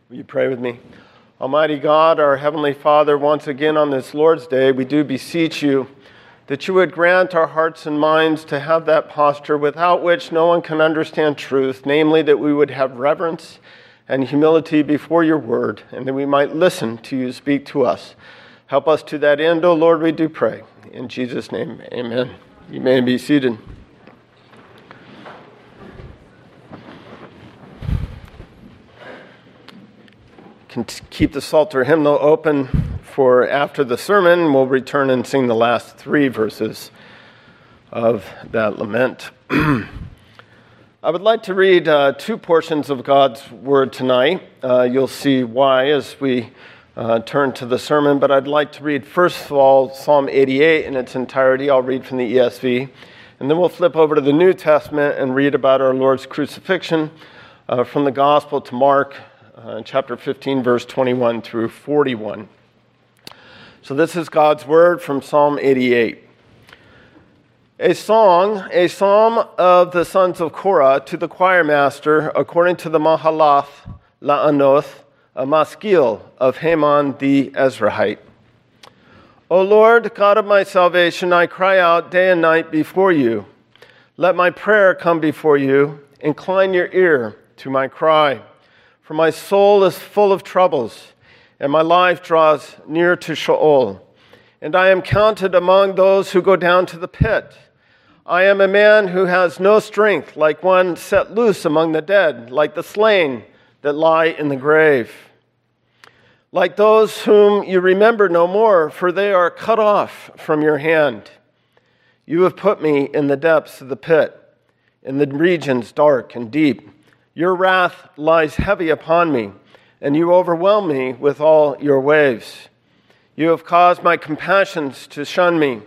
Will you pray with me? Almighty God, our Heavenly Father, once again on this Lord's Day, we do beseech you that you would grant our hearts and minds to have that posture without which no one can understand truth, namely that we would have reverence and humility before your word, and that we might listen to you speak to us. Help us to that end, O Lord, we do pray. In Jesus' name, amen. You may be seated. Keep the Psalter hymnal open for after the sermon. We'll return and sing the last three verses of that lament. I would like to read two portions of God's Word tonight. You'll see why as we turn to the sermon, but I'd like to read first of all Psalm 88 in its entirety. I'll read from the ESV, and then we'll flip over to the New Testament and read about our Lord's crucifixion from the Gospel to Mark, chapter 15, verse 21 through 41. So this is God's word from Psalm 88. A psalm of the sons of Korah to the choir master, according to the Mahalath La'anoth, a maskil of Heman the Ezrahite. O Lord, God of my salvation, I cry out day and night before you. Let my prayer come before you. Incline your ear to my cry. For my soul is full of troubles, and my life draws near to Sheol. And I am counted among those who go down to the pit. I am a man who has no strength, like one set loose among the dead, like the slain that lie in the grave. Like those whom you remember no more, for they are cut off from your hand. You have put me in the depths of the pit, in the regions dark and deep. Your wrath lies heavy upon me, and you overwhelm me with all your waves. You have caused my companions to shun me.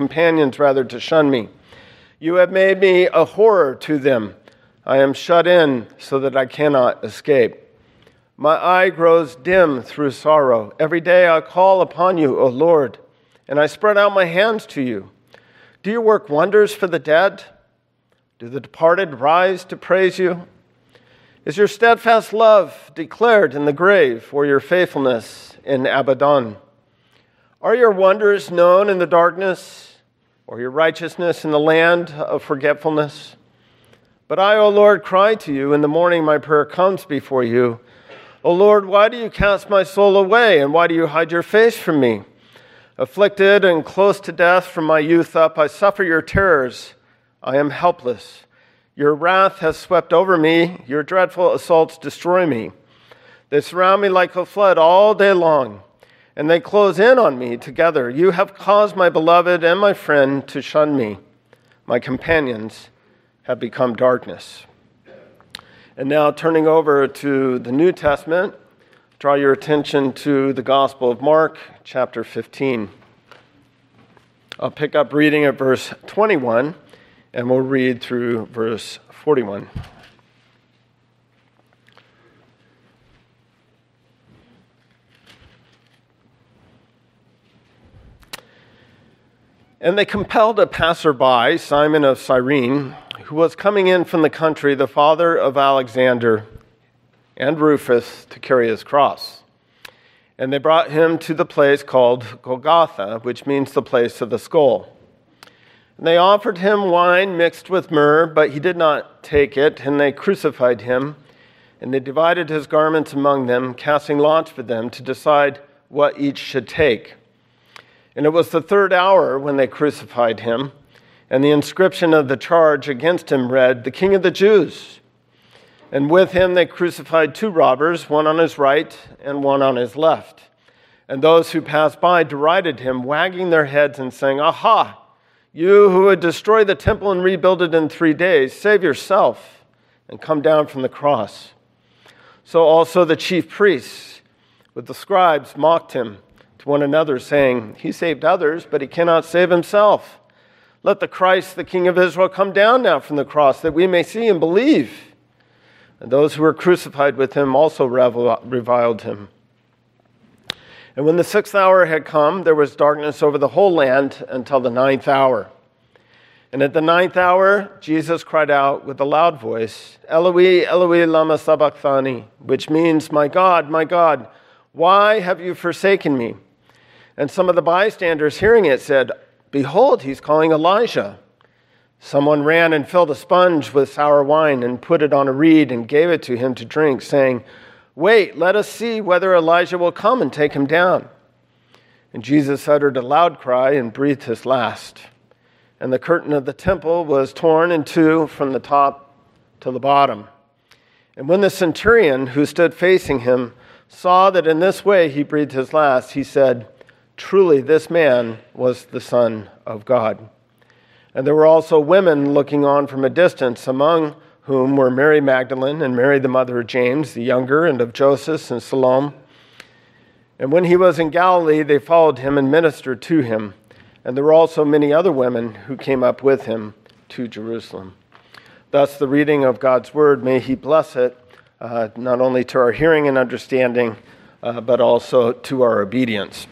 You have made me a horror to them. I am shut in so that I cannot escape. My eye grows dim through sorrow. Every day I call upon you, O Lord, and I spread out my hands to you. Do you work wonders for the dead? Do the departed rise to praise you? Is your steadfast love declared in the grave, or your faithfulness in Abaddon? Are your wonders known in the darkness, or your righteousness in the land of forgetfulness? But I, O Lord, cry to you. In the morning my prayer comes before you. O Lord, why do you cast my soul away, and why do you hide your face from me? Afflicted and close to death from my youth up, I suffer your terrors. I am helpless. Your wrath has swept over me. Your dreadful assaults destroy me. They surround me like a flood all day long, and they close in on me together. You have caused my beloved and my friend to shun me. My companions have become darkness. And now turning over to the New Testament, draw your attention to the Gospel of Mark, chapter 15. I'll pick up reading at verse 21. And we'll read through verse 41. And they compelled a passerby, Simon of Cyrene, who was coming in from the country, the father of Alexander and Rufus, to carry his cross. And they brought him to the place called Golgotha, which means the place of the skull. And they offered him wine mixed with myrrh, but he did not take it, and they crucified him. And they divided his garments among them, casting lots for them to decide what each should take. And it was the third hour when they crucified him, and the inscription of the charge against him read, "The King of the Jews." And with him they crucified two robbers, one on his right and one on his left. And those who passed by derided him, wagging their heads and saying, "Aha! You who would destroy the temple and rebuild it in 3 days, save yourself and come down from the cross." So also the chief priests with the scribes mocked him to one another, saying, "He saved others, but he cannot save himself. Let the Christ, the King of Israel, come down now from the cross, that we may see and believe." And those who were crucified with him also reviled him. And when the 6th hour had come, there was darkness over the whole land until the 9th hour. And at the 9th hour, Jesus cried out with a loud voice, Eloi, Eloi, lama sabachthani, which means, my God, why have you forsaken me? And some of the bystanders hearing it said, behold, he's calling Elijah. Someone ran and filled a sponge with sour wine and put it on a reed and gave it to him to drink, saying, wait, let us see whether Elijah will come and take him down. And Jesus uttered a loud cry and breathed his last. And the curtain of the temple was torn in two from the top to the bottom. And when the centurion who stood facing him saw that in this way he breathed his last, he said, truly this man was the Son of God. And there were also women looking on from a distance, among whom were Mary Magdalene and Mary the mother of James the younger, and of Joseph and Salome. And when he was in Galilee, they followed him and ministered to him. And there were also many other women who came up with him to Jerusalem. Thus the reading of God's word, may he bless it, not only to our hearing and understanding, but also to our obedience.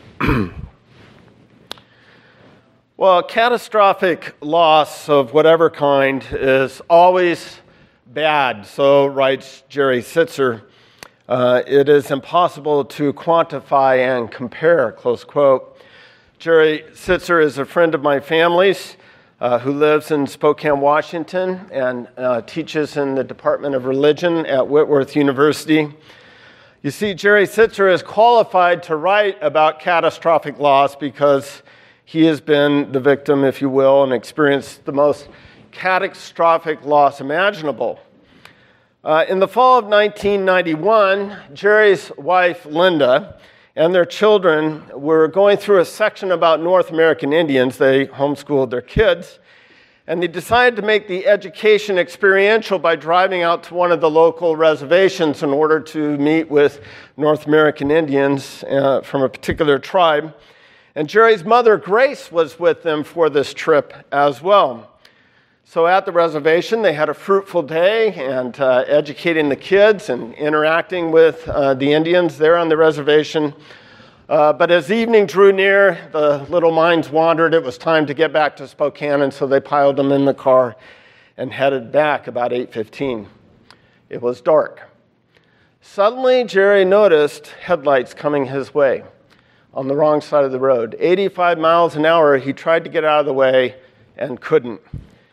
Well, catastrophic loss of whatever kind is always bad, so writes Jerry Sitzer. It is impossible to quantify and compare, close quote. Jerry Sitzer is a friend of my family's who lives in Spokane, Washington, and teaches in the Department of Religion at Whitworth University. You see, Jerry Sitzer is qualified to write about catastrophic loss because he has been the victim, if you will, and experienced the most catastrophic loss imaginable. In the fall of 1991, Jerry's wife, Linda, and their children were going through a section about North American Indians. They homeschooled their kids, and they decided to make the education experiential by driving out to one of the local reservations in order to meet with North American Indians from a particular tribe. And Jerry's mother, Grace, was with them for this trip as well. So at the reservation, they had a fruitful day and educating the kids and interacting with the Indians there on the reservation. But as evening drew near, the little minds wandered. It was time to get back to Spokane, and so they piled them in the car and headed back about 8:15. It was dark. Suddenly, Jerry noticed headlights coming his way on the wrong side of the road. 85 miles an hour, he tried to get out of the way and couldn't.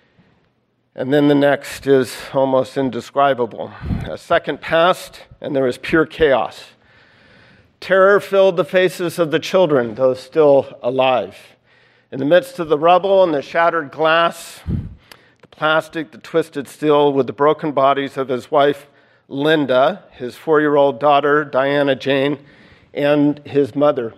And then the next is almost indescribable. A second passed, and there was pure chaos. Terror filled the faces of the children, those still alive. In the midst of the rubble and the shattered glass, the plastic, the twisted steel, with the broken bodies of his wife, Linda, his 4-year-old daughter, Diana Jane, and his mother.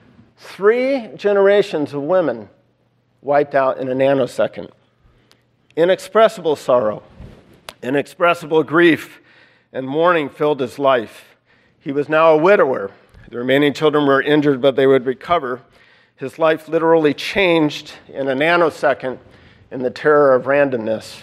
3 generations of women wiped out in a nanosecond. Inexpressible sorrow, inexpressible grief, and mourning filled his life. He was now a widower. The remaining children were injured, but they would recover. His life literally changed in a nanosecond in the terror of randomness.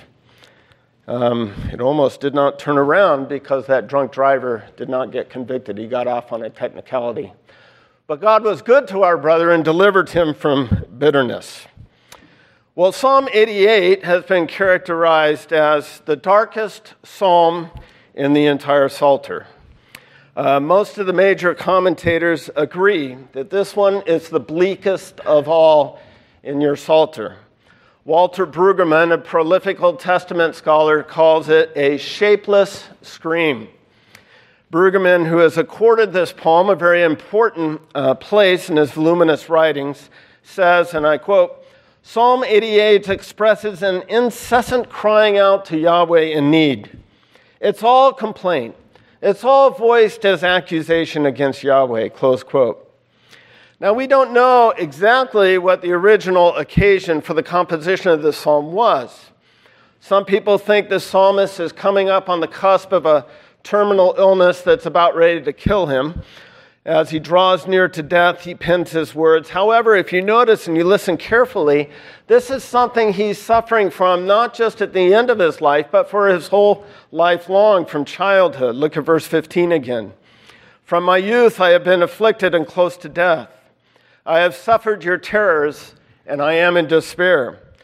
It almost did not turn around because that drunk driver did not get convicted. He got off on a technicality. But God was good to our brother and delivered him from bitterness. Well, Psalm 88 has been characterized as the darkest psalm in the entire Psalter. Most of the major commentators agree that this one is the bleakest of all in your Psalter. Walter Brueggemann, a prolific Old Testament scholar, calls it a shapeless scream. Brueggemann, who has accorded this poem a very important place in his voluminous writings, says, and I quote, Psalm 88 expresses an incessant crying out to Yahweh in need. It's all complaint. It's all voiced as accusation against Yahweh, close quote. Now, we don't know exactly what the original occasion for the composition of this psalm was. Some people think the psalmist is coming up on the cusp of a terminal illness that's about ready to kill him. As he draws near to death, he pens his words. However, if you notice and you listen carefully, this is something he's suffering from not just at the end of his life, but for his whole life long, from childhood. Look at verse 15 again. From my youth I have been afflicted and close to death. I have suffered your terrors, and I am in despair.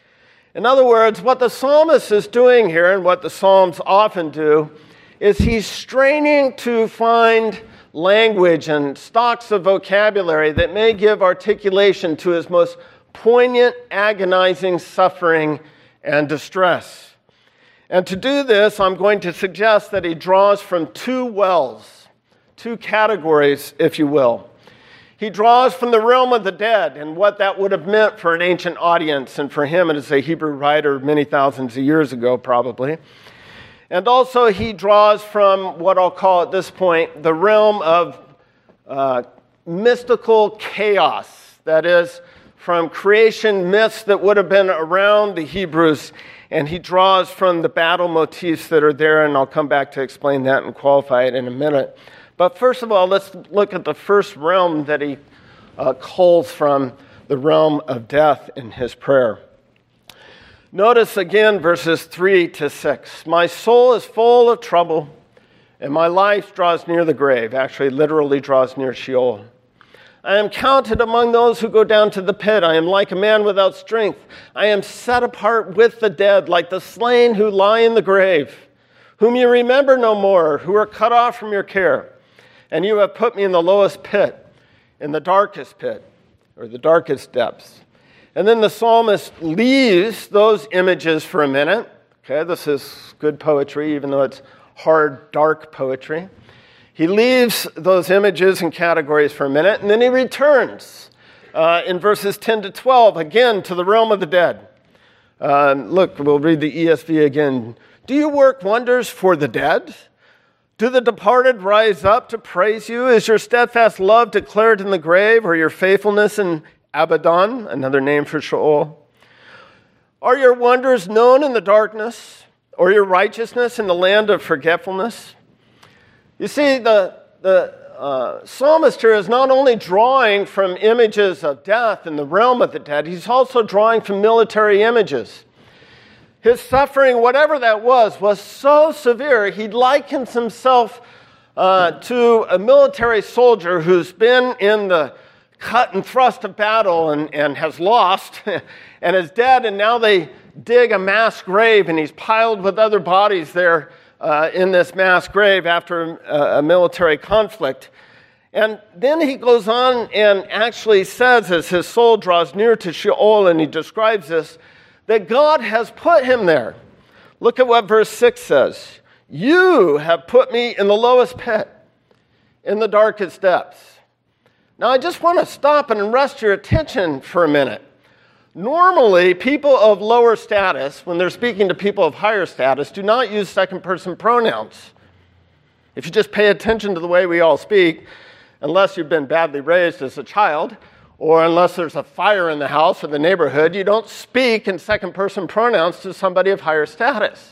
In other words, what the psalmist is doing here, and what the Psalms often do, is he's straining to find language and stocks of vocabulary that may give articulation to his most poignant, agonizing suffering and distress. And to do this, I'm going to suggest that he draws from two wells, two categories, if you will. He draws from the realm of the dead and what that would have meant for an ancient audience, and for him as a Hebrew writer many thousands of years ago, probably. And also he draws from what I'll call at this point the realm of mystical chaos, that is, from creation myths that would have been around the Hebrews, and he draws from the battle motifs that are there, and I'll come back to explain that and qualify it in a minute. But first of all, let's look at the first realm that he culls from, the realm of death in his prayer. Notice again verses 3 to 6. My soul is full of trouble, and my life draws near the grave, actually literally draws near Sheol. I am counted among those who go down to the pit. I am like a man without strength. I am set apart with the dead, like the slain who lie in the grave, whom you remember no more, who are cut off from your care. And you have put me in the lowest pit, in the darkest pit, or the darkest depths. And then the psalmist leaves those images for a minute. Okay, this is good poetry, even though it's hard, dark poetry. He leaves those images and categories for a minute, and then he returns in verses 10 to 12, again to the realm of the dead. Look, we'll read the ESV again. Do you work wonders for the dead? Do the departed rise up to praise you? Is your steadfast love declared in the grave, or your faithfulness in Abaddon, another name for Sheol? Are your wonders known in the darkness, or your righteousness in the land of forgetfulness? You see, the psalmist here is not only drawing from images of death in the realm of the dead, he's also drawing from military images. His suffering, whatever that was so severe, he likens himself to a military soldier who's been in the cut and thrust of battle and has lost and is dead, and now they dig a mass grave, and he's piled with other bodies there in this mass grave after a military conflict. And then he goes on and actually says, as his soul draws near to Sheol, and he describes this, that God has put him there. Look at what verse 6 says. You have put me in the lowest pit, in the darkest depths. Now, I just want to stop and arrest your attention for a minute. Normally, people of lower status, when they're speaking to people of higher status, do not use second-person pronouns. If you just pay attention to the way we all speak, unless you've been badly raised as a child, or unless there's a fire in the house or the neighborhood, you don't speak in second-person pronouns to somebody of higher status.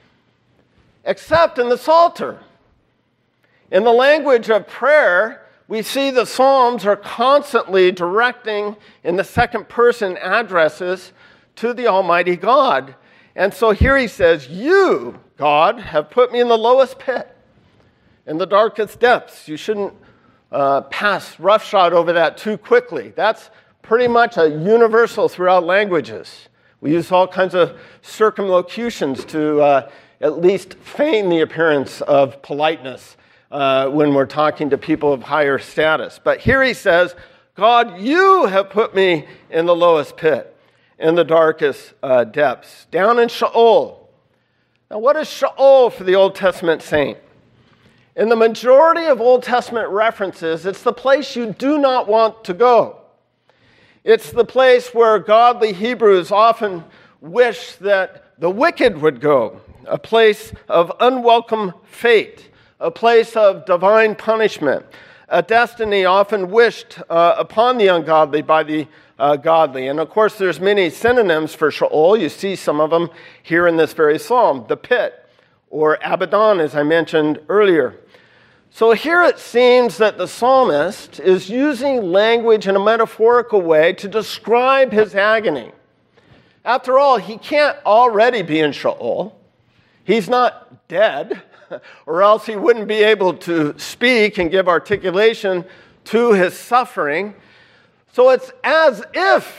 Except in the Psalter. In the language of prayer, we see the Psalms are constantly directing in the second-person addresses to the Almighty God. And so here he says, you, God, have put me in the lowest pit, in the darkest depths. You shouldn't pass roughshod over that too quickly. That's pretty much a universal throughout languages. We use all kinds of circumlocutions to at least feign the appearance of politeness when we're talking to people of higher status. But here he says, God, you have put me in the lowest pit, in the darkest depths, down in Sheol. Now, what is Sheol for the Old Testament saint? In the majority of Old Testament references, it's the place you do not want to go. It's the place where godly Hebrews often wish that the wicked would go, a place of unwelcome fate, a place of divine punishment, a destiny often wished upon the ungodly by the godly. And of course, there's many synonyms for Sheol. You see some of them here in this very psalm, the pit, or Abaddon, as I mentioned earlier. So here it seems that the psalmist is using language in a metaphorical way to describe his agony. After all, he can't already be in Sheol. He's not dead, or else he wouldn't be able to speak and give articulation to his suffering. So it's as if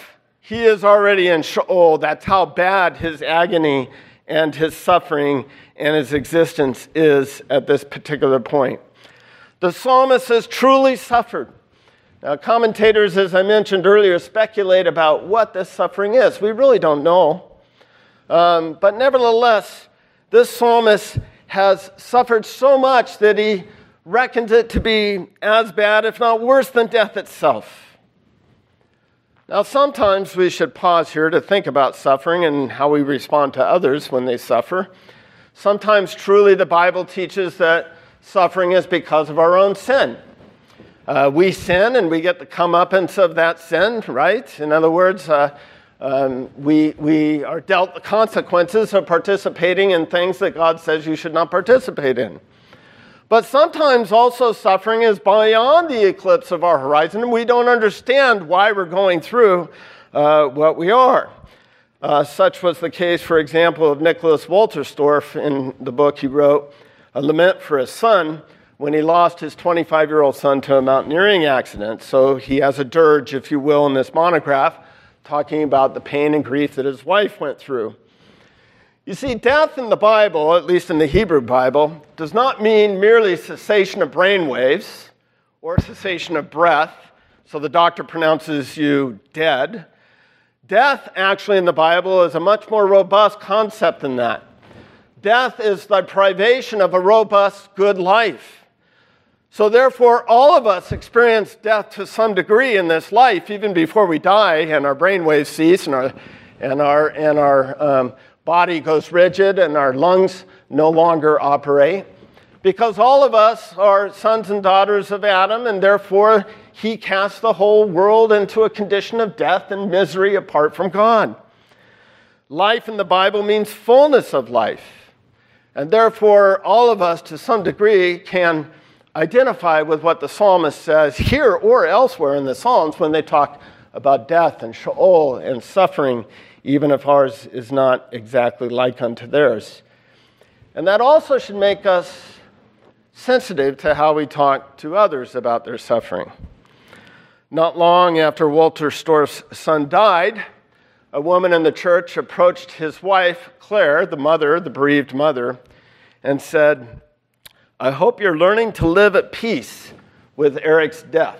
He is already in Sheol. That's how bad his agony and his suffering and his existence is at this particular point. The psalmist has truly suffered. Now, commentators, as I mentioned earlier, speculate about what this suffering is. We really don't know. But nevertheless, this psalmist has suffered so much that he reckons it to be as bad, if not worse, than death itself. Now, sometimes we should pause here to think about suffering and how we respond to others when they suffer. Sometimes, truly, the Bible teaches that suffering is because of our own sin. We sin and we get the comeuppance of that sin, right? In other words, we are dealt the consequences of participating in things that God says you should not participate in. But sometimes also suffering is beyond the eclipse of our horizon, and we don't understand why we're going through what we are. Such was the case, for example, of Nicholas Wolterstorff in the book he wrote, A Lament for His Son, when he lost his 25-year-old son to a mountaineering accident. So he has a dirge, if you will, in this monograph, talking about the pain and grief that his wife went through. You see, death in the Bible, at least in the Hebrew Bible, does not mean merely cessation of brain waves or cessation of breath, so the doctor pronounces you dead. Death, actually, in the Bible is a much more robust concept than that. Death is the privation of a robust, good life. So therefore, all of us experience death to some degree in this life, even before we die and our brain waves cease and our body goes rigid and our lungs no longer operate, because all of us are sons and daughters of Adam, and therefore he cast the whole world into a condition of death and misery apart from God. Life in the Bible means fullness of life, and therefore all of us to some degree can identify with what the psalmist says here or elsewhere in the Psalms when they talk about death and Sheol and suffering, even if ours is not exactly like unto theirs. And that also should make us sensitive to how we talk to others about their suffering. Not long after Wolterstorff's son died, a woman in the church approached his wife, Claire, the mother, the bereaved mother, and said, "I hope you're learning to live at peace with Eric's death."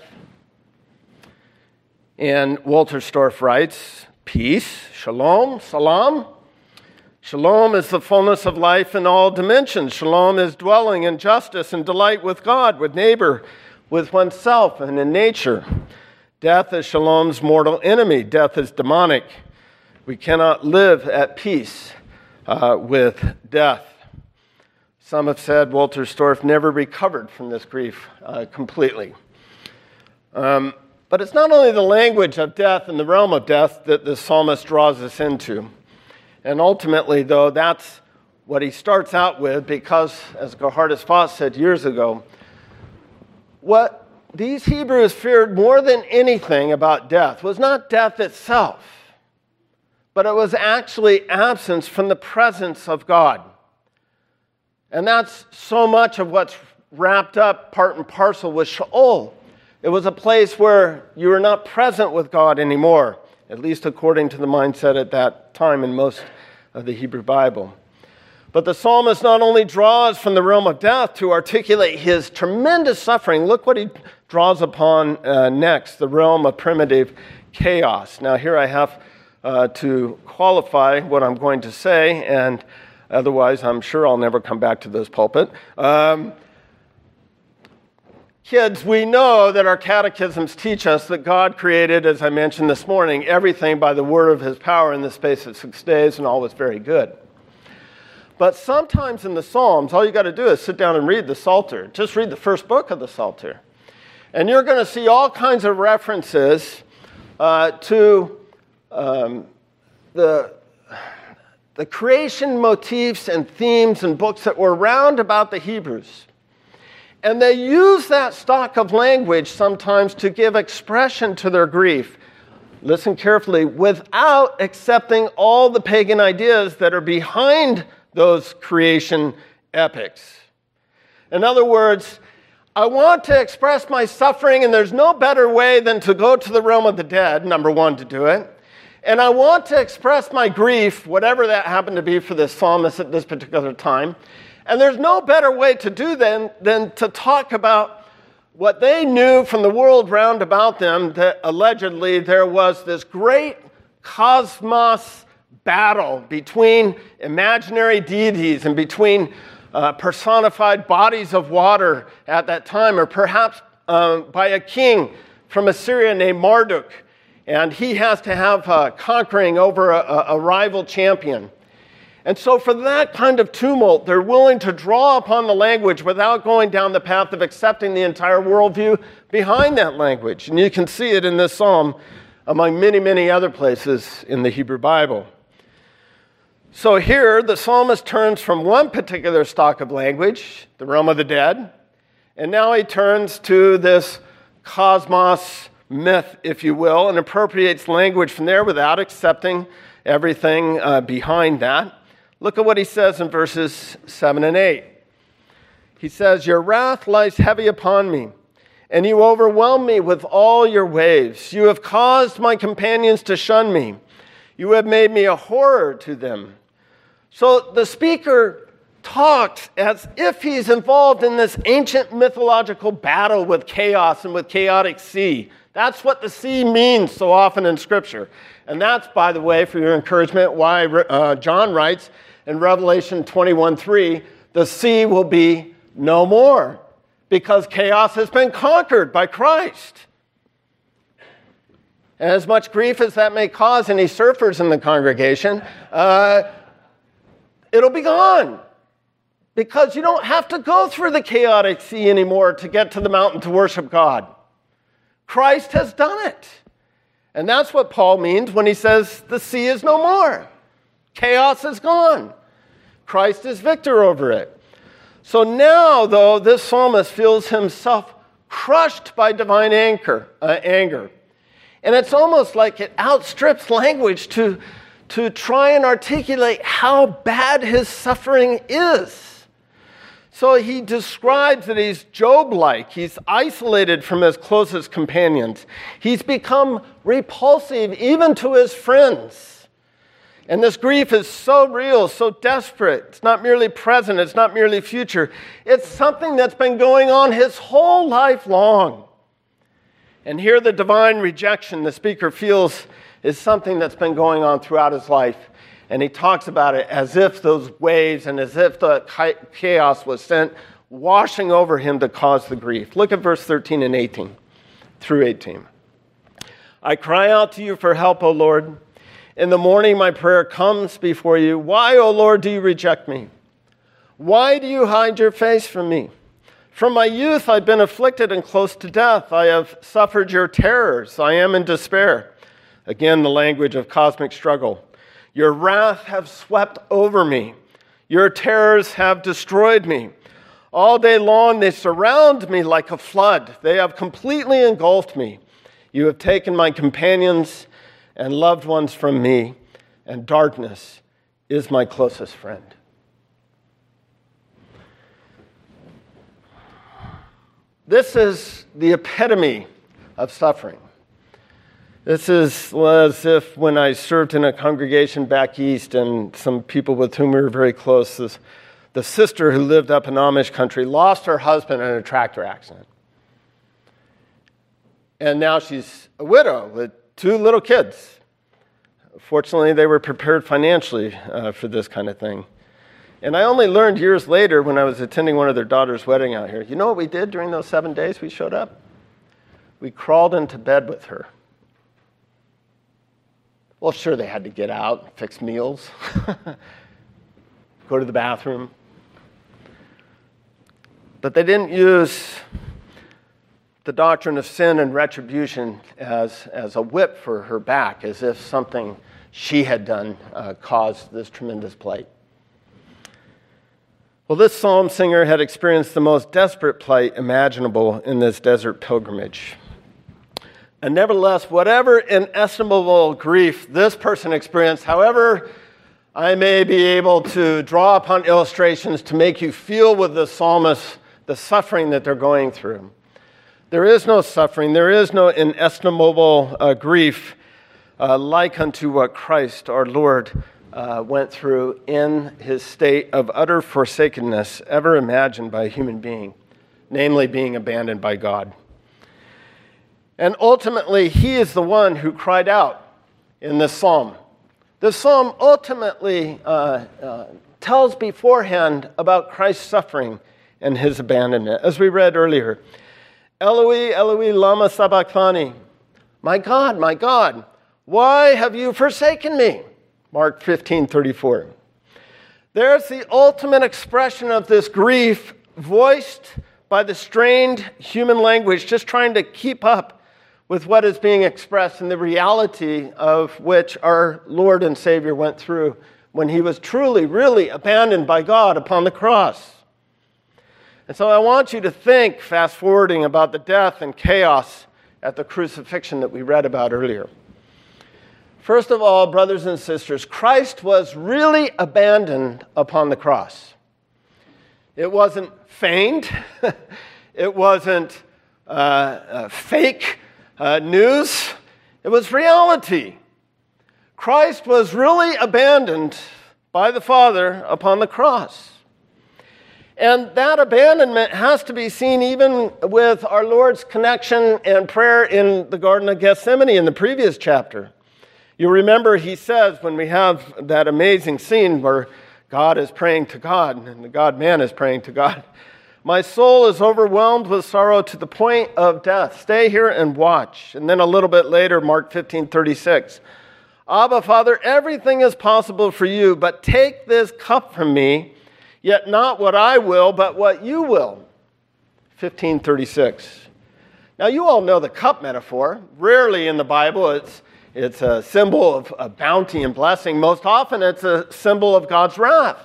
And Wolterstorff writes, peace, shalom, salam. Shalom is the fullness of life in all dimensions. Shalom is dwelling in justice and delight with God, with neighbor, with oneself, and in nature. Death is shalom's mortal enemy. Death is demonic. We cannot live at peace with death. Some have said Wolterstorff never recovered from this grief completely. But it's not only the language of death and the realm of death that the psalmist draws us into. And ultimately, though, that's what he starts out with because, as Geerhardus Vos said years ago, what these Hebrews feared more than anything about death was not death itself, but it was actually absence from the presence of God. And that's so much of what's wrapped up part and parcel with Sheol. It was a place where you were not present with God anymore, at least according to the mindset at that time in most of the Hebrew Bible. But the psalmist not only draws from the realm of death to articulate his tremendous suffering, look what he draws upon next, the realm of primitive chaos. Now here I have to qualify what I'm going to say, and otherwise I'm sure I'll never come back to this pulpit. Kids, we know that our catechisms teach us that God created, as I mentioned this morning, everything by the word of his power in the space of 6 days, and all was very good. But sometimes in the Psalms, all you got to do is sit down and read the Psalter. Just read the first book of the Psalter. And you're going to see all kinds of references to the creation motifs and themes and books that were round about the Hebrews. And they use that stock of language sometimes to give expression to their grief. Listen carefully, without accepting all the pagan ideas that are behind those creation epics. In other words, I want to express my suffering, and there's no better way than to go to the realm of the dead, number one, to do it. And I want to express my grief, whatever that happened to be for this psalmist at this particular time. And there's no better way to do than to talk about what they knew from the world round about them, that allegedly there was this great cosmos battle between imaginary deities and between personified bodies of water at that time, or perhaps by a king from Assyria named Marduk. And he has to have conquering over a rival champion. And so for that kind of tumult, they're willing to draw upon the language without going down the path of accepting the entire worldview behind that language. And you can see it in this psalm among many, many other places in the Hebrew Bible. So here, the psalmist turns from one particular stock of language, the realm of the dead, and now he turns to this cosmos myth, if you will, and appropriates language from there without accepting everything behind that. Look at what he says in verses 7 and 8. He says, "Your wrath lies heavy upon me, and you overwhelm me with all your waves. You have caused my companions to shun me. You have made me a horror to them." So the speaker talks as if he's involved in this ancient mythological battle with chaos and with chaotic sea. That's what the sea means so often in Scripture. And that's, by the way, for your encouragement, why John writes in Revelation 21:3, the sea will be no more, because chaos has been conquered by Christ. And as much grief as that may cause any surfers in the congregation, it'll be gone, because you don't have to go through the chaotic sea anymore to get to the mountain to worship God. Christ has done it. And that's what Paul means when he says the sea is no more. Chaos is gone. Christ is victor over it. So now, though, this psalmist feels himself crushed by divine anger. And it's almost like it outstrips language to try and articulate how bad his suffering is. So he describes that he's Job-like. He's isolated from his closest companions. He's become repulsive even to his friends. And this grief is so real, so desperate. It's not merely present. It's not merely future. It's something that's been going on his whole life long. And here the divine rejection the speaker feels is something that's been going on throughout his life. And he talks about it as if those waves and as if the chaos was sent washing over him to cause the grief. Look at verse 13 and 18 through 18. "I cry out to you for help, O Lord. In the morning my prayer comes before you. Why, O Lord, do you reject me? Why do you hide your face from me? From my youth I've been afflicted and close to death. I have suffered your terrors. I am in despair." Again, the language of cosmic struggle. "Your wrath have swept over me. Your terrors have destroyed me. All day long they surround me like a flood. They have completely engulfed me. You have taken my companions and loved ones from me, and darkness is my closest friend." This is the epitome of suffering. This is as if when I served in a congregation back east and some people with whom we were very close, the sister who lived up in Amish country lost her husband in a tractor accident. And now she's a widow with 2 little kids. Fortunately, they were prepared financially for this kind of thing. And I only learned years later when I was attending one of their daughter's wedding out here. You know what we did during those 7 days we showed up? We crawled into bed with her. Well, sure, they had to get out, fix meals, go to the bathroom. But they didn't use the doctrine of sin and retribution as a whip for her back, as if something she had done caused this tremendous plight. Well, this psalm singer had experienced the most desperate plight imaginable in this desert pilgrimage. And nevertheless, whatever inestimable grief this person experienced, however I may be able to draw upon illustrations to make you feel with the psalmist the suffering that they're going through. There is no suffering, there is no inestimable grief like unto what Christ our Lord went through in his state of utter forsakenness ever imagined by a human being, namely being abandoned by God. And ultimately, he is the one who cried out in this psalm. The psalm ultimately tells beforehand about Christ's suffering and his abandonment. As we read earlier, Eloi, Eloi, lama sabachthani. My God, why have you forsaken me? Mark 15:34. There's the ultimate expression of this grief voiced by the strained human language, just trying to keep up with what is being expressed in the reality of which our Lord and Savior went through when he was truly, really abandoned by God upon the cross. And so I want you to think, fast forwarding, about the death and chaos at the crucifixion that we read about earlier. First of all, brothers and sisters, Christ was really abandoned upon the cross. It wasn't feigned. It wasn't fake news. It was reality. Christ was really abandoned by the Father upon the cross. And that abandonment has to be seen even with our Lord's connection and prayer in the Garden of Gethsemane in the previous chapter. You remember he says, when we have that amazing scene where God is praying to God and the God-man is praying to God, my soul is overwhelmed with sorrow to the point of death. Stay here and watch. And then a little bit later, Mark 15:36. Abba, Father, everything is possible for you, but take this cup from me, yet not what I will, but what you will. 15:36. Now, you all know the cup metaphor. Rarely in the Bible it's a symbol of bounty and blessing. Most often it's a symbol of God's wrath.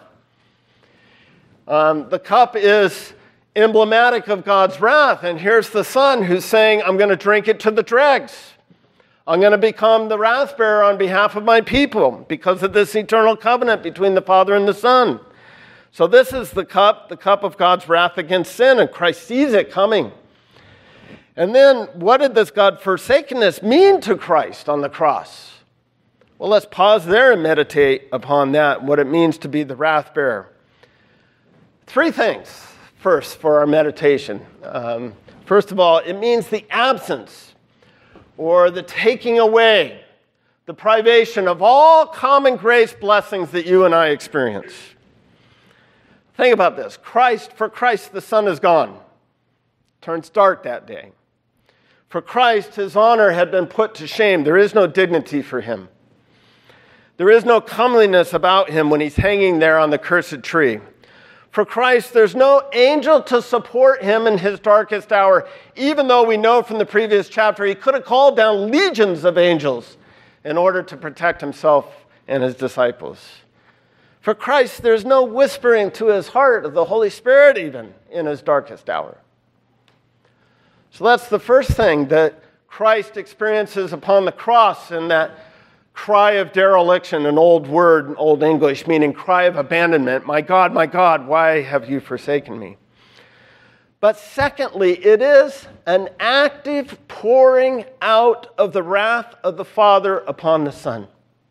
The cup is emblematic of God's wrath. And here's the Son who's saying, I'm going to drink it to the dregs. I'm going to become the wrath bearer on behalf of my people because of this eternal covenant between the Father and the Son. So this is the cup of God's wrath against sin, and Christ sees it coming. And then, what did this God-forsakenness mean to Christ on the cross? Well, let's pause there and meditate upon that, what it means to be the wrath bearer. Three things, first, for our meditation. First of all, it means the absence or the taking away, the privation of all common grace blessings that you and I experience. Think about this. For Christ, the sun is gone. It turns dark that day. For Christ, his honor had been put to shame. There is no dignity for him. There is no comeliness about him when he's hanging there on the cursed tree. For Christ, there's no angel to support him in his darkest hour, even though we know from the previous chapter he could have called down legions of angels in order to protect himself and his disciples. For Christ, there's no whispering to his heart of the Holy Spirit even in his darkest hour. So that's the first thing that Christ experiences upon the cross, in that cry of dereliction, an old word, Old English, meaning cry of abandonment. My God, why have you forsaken me? But secondly, it is an active pouring out of the wrath of the Father upon the Son.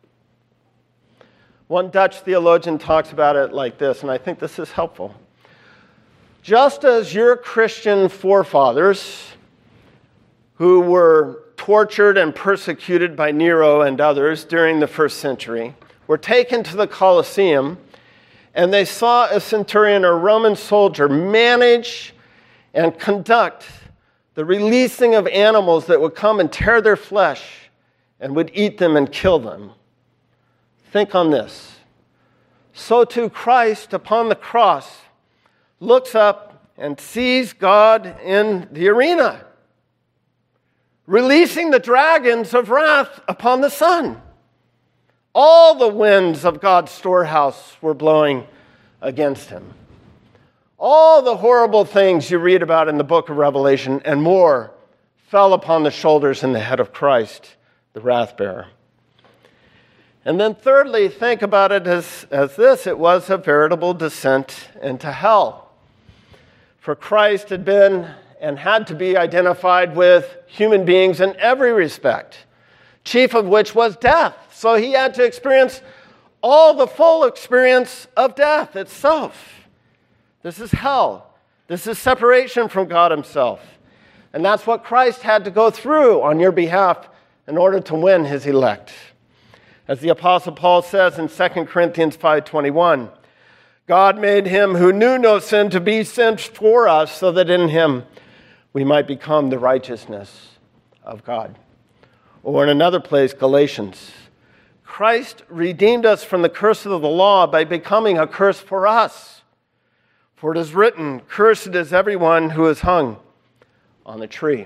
One Dutch theologian talks about it like this, and I think this is helpful. Just as your Christian forefathers, who were tortured and persecuted by Nero and others during the first century, were taken to the Colosseum, and they saw a centurion or Roman soldier manage and conduct the releasing of animals that would come and tear their flesh and would eat them and kill them. Think on this. So too Christ upon the cross looks up and sees God in the arena, releasing the dragons of wrath upon the Son. All the winds of God's storehouse were blowing against him. All the horrible things you read about in the book of Revelation and more fell upon the shoulders and the head of Christ, the wrath bearer. And then thirdly, think about it as this. It was a veritable descent into hell. For Christ had been and had to be identified with human beings in every respect. chief of which was death. So he had to experience all the full experience of death itself. This is hell. This is separation from God himself. And that's what Christ had to go through on your behalf in order to win his elect. As the Apostle Paul says in 2 Corinthians 5:21, God made him who knew no sin to be sin for us, so that in him we might become the righteousness of God. Or in another place, Galatians, Christ redeemed us from the curse of the law by becoming a curse for us. For it is written, cursed is everyone who is hung on the tree.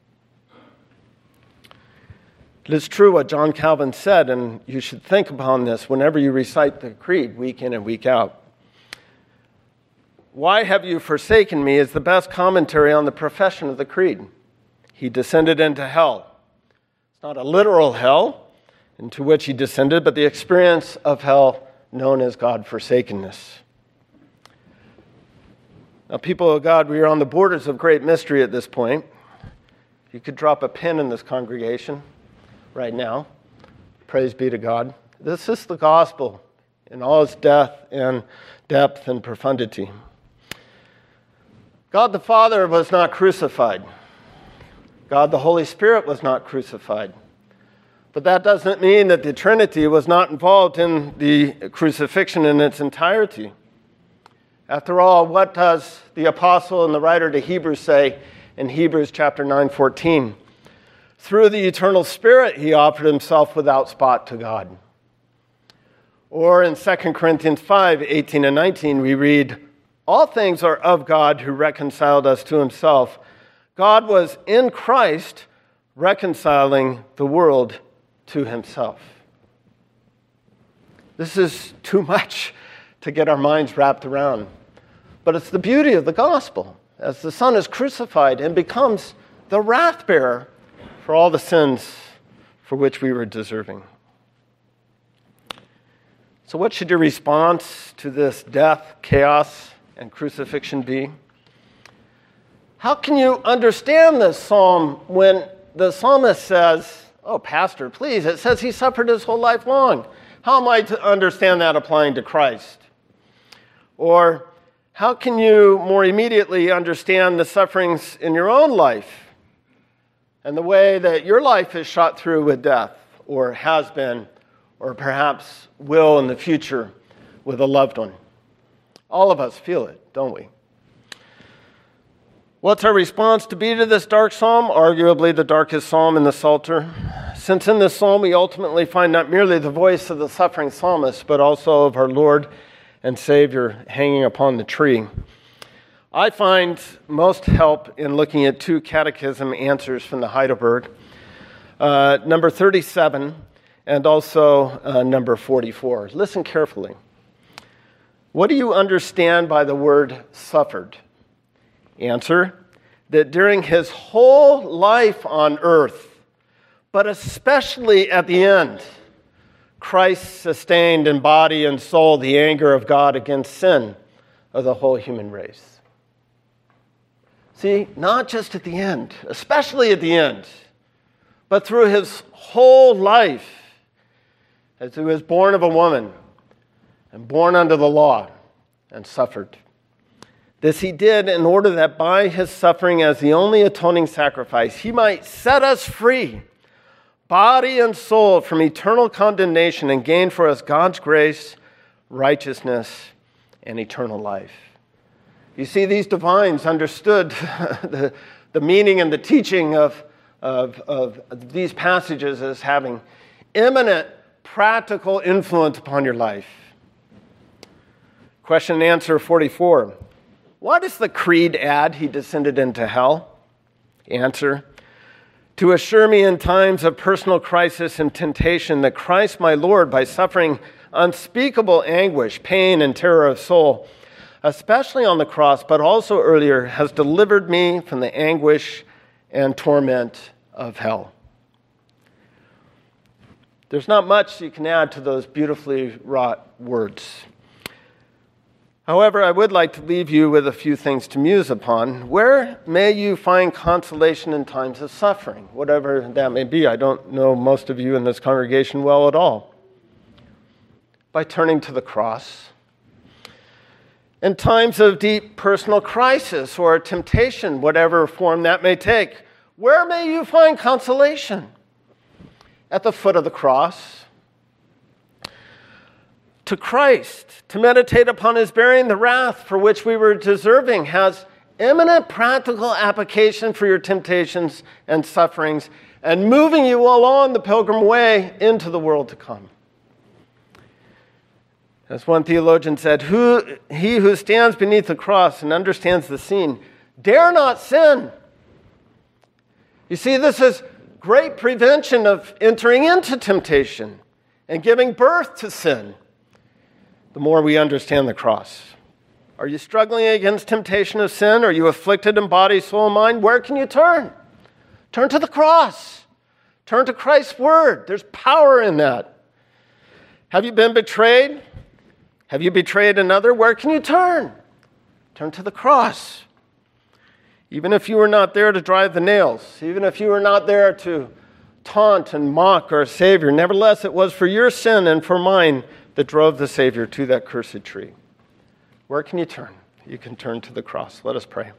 It is true what John Calvin said, and you should think upon this whenever you recite the creed week in and week out. Why have you forsaken me is the best commentary on the profession of the creed. He descended into hell. It's not a literal hell into which he descended, but the experience of hell known as God-forsakenness. Now, people of God, we are on the borders of great mystery at this point. You could drop a pin in this congregation right now. Praise be to God. This is the gospel in all its depth and profundity. God the Father was not crucified. God the Holy Spirit was not crucified. But that doesn't mean that the Trinity was not involved in the crucifixion in its entirety. After all, what does the apostle and the writer to Hebrews say in Hebrews chapter 9:14? Through the eternal Spirit, he offered himself without spot to God. Or in 2 Corinthians 5:18 and 19, we read, all things are of God who reconciled us to himself. God was in Christ reconciling the world to himself. This is too much to get our minds wrapped around. But it's the beauty of the gospel, as the Son is crucified and becomes the wrath bearer for all the sins for which we were deserving. So what should your response to this death, chaos, and crucifixion be? How can you understand this psalm when the psalmist says, oh, pastor, please, it says he suffered his whole life long. How am I to understand that applying to Christ? Or how can you more immediately understand the sufferings in your own life and the way that your life is shot through with death, or has been, or perhaps will in the future with a loved one? All of us feel it, don't we? What's our response to be to this dark psalm? Arguably the darkest psalm in the Psalter. Since in this psalm we ultimately find not merely the voice of the suffering psalmist, but also of our Lord and Savior hanging upon the tree. I find most help in looking at two catechism answers from the Heidelberg, number 37 and also number 44. Listen carefully. What do you understand by the word suffered? Answer, that during his whole life on earth, but especially at the end, Christ sustained in body and soul the anger of God against sin of the whole human race. See, not just at the end, especially at the end, but through his whole life, as he was born of a woman and born under the law and suffered. This he did in order that by his suffering as the only atoning sacrifice, he might set us free, body and soul, from eternal condemnation and gain for us God's grace, righteousness, and eternal life. You see, these divines understood the meaning and the teaching of these passages as having imminent practical influence upon your life. Question and answer 44. Why does the creed add he descended into hell? Answer, to assure me in times of personal crisis and temptation that Christ my Lord, by suffering unspeakable anguish, pain, and terror of soul, especially on the cross, but also earlier, has delivered me from the anguish and torment of hell. There's not much you can add to those beautifully wrought words. However, I would like to leave you with a few things to muse upon. Where may you find consolation in times of suffering, whatever that may be? I don't know most of you in this congregation well at all. By turning to the cross. In times of deep personal crisis or temptation, whatever form that may take, where may you find consolation? At the foot of the cross. To Christ, to meditate upon his bearing the wrath for which we were deserving, has eminent practical application for your temptations and sufferings and moving you along the pilgrim way into the world to come. As one theologian said, he who stands beneath the cross and understands the scene dare not sin. You see, this is great prevention of entering into temptation and giving birth to sin. The more we understand the cross. Are you struggling against temptation of sin? Are you afflicted in body, soul, and mind? Where can you turn? Turn to the cross. Turn to Christ's word. There's power in that. Have you been betrayed? Have you betrayed another? Where can you turn? Turn to the cross. Even if you were not there to drive the nails, even if you were not there to taunt and mock our Savior, nevertheless, it was for your sin and for mine that drove the Savior to that cursed tree. Where can you turn? You can turn to the cross. Let us pray.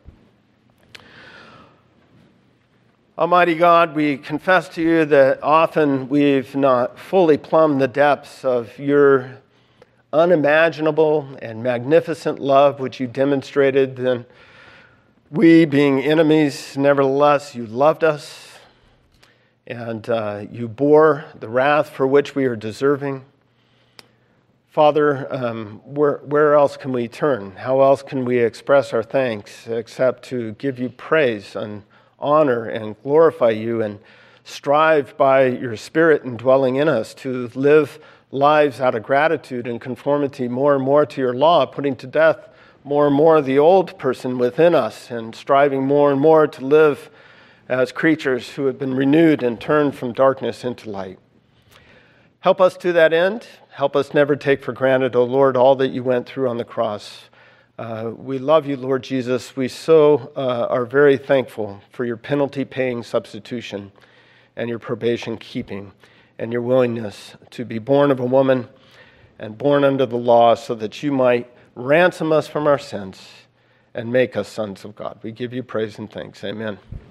Almighty God, we confess to you that often we've not fully plumbed the depths of your unimaginable and magnificent love which you demonstrated. And we, being enemies, nevertheless, you loved us and you bore the wrath for which we are deserving. Father, where else can we turn? How else can we express our thanks except to give you praise and honor and glorify you and strive by your Spirit indwelling in us to live lives out of gratitude and conformity more and more to your law, putting to death more and more the old person within us and striving more and more to live as creatures who have been renewed and turned from darkness into light. Help us to that end. Help us never take for granted, O Lord, all that you went through on the cross. We love you, Lord Jesus. We so are very thankful for your penalty-paying substitution and your probation-keeping and your willingness to be born of a woman and born under the law so that you might ransom us from our sins and make us sons of God. We give you praise and thanks. Amen.